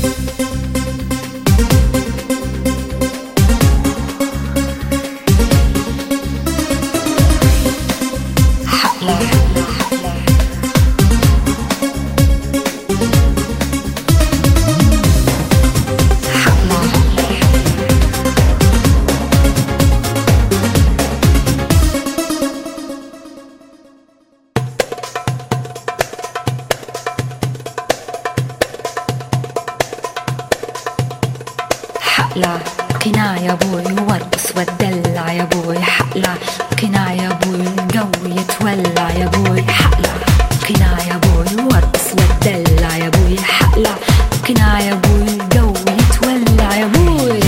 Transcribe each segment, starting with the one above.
حقلع قناع يا بوي وارقص واتدلع يا بوي. حقلع قناع يا بوي الجو يتولع يا بوي. حقلع قناع يا بوي وارقص واتدلع يا بوي. حقلع قناع يا بوي الجو يتولع يا بوي.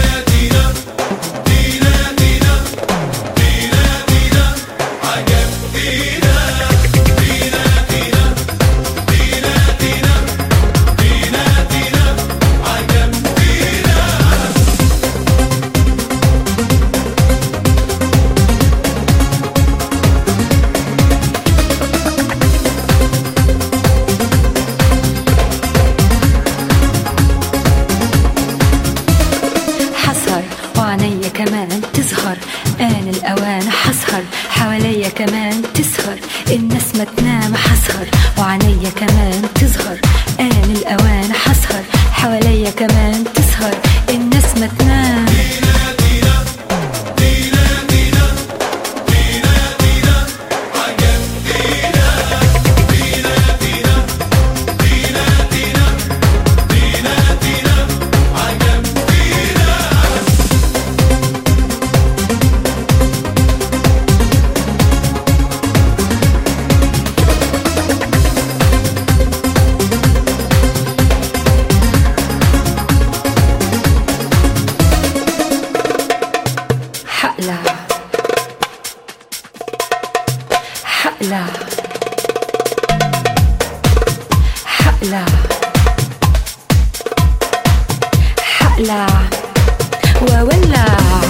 وعنيا كمان تظهر آن الأوان حسهر. حواليا كمان تسهر الناس ما تنام حسهر. وعنيا كمان تظهر آن الأوان حسهر. حواليا كمان تسهر الناس ما تنام. حقلع حقلع حقلع حقلع وولع.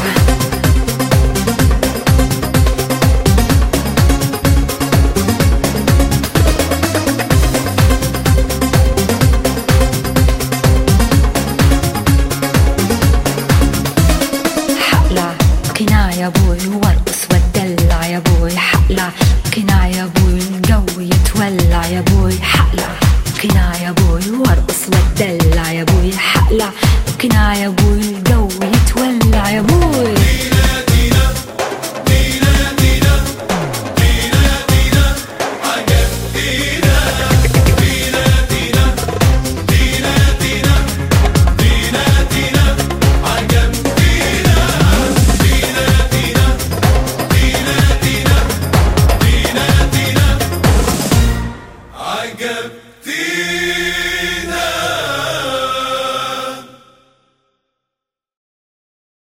قناع يا بوي وارقص واتدلع يا بوي. حقلع قناع يا بوي الجو يتولع يا بوي. حقلع قناع يا بوي وارقص واتدلع يا بوي. حقلع قناع يا بوي الجو يتولع يا بوي.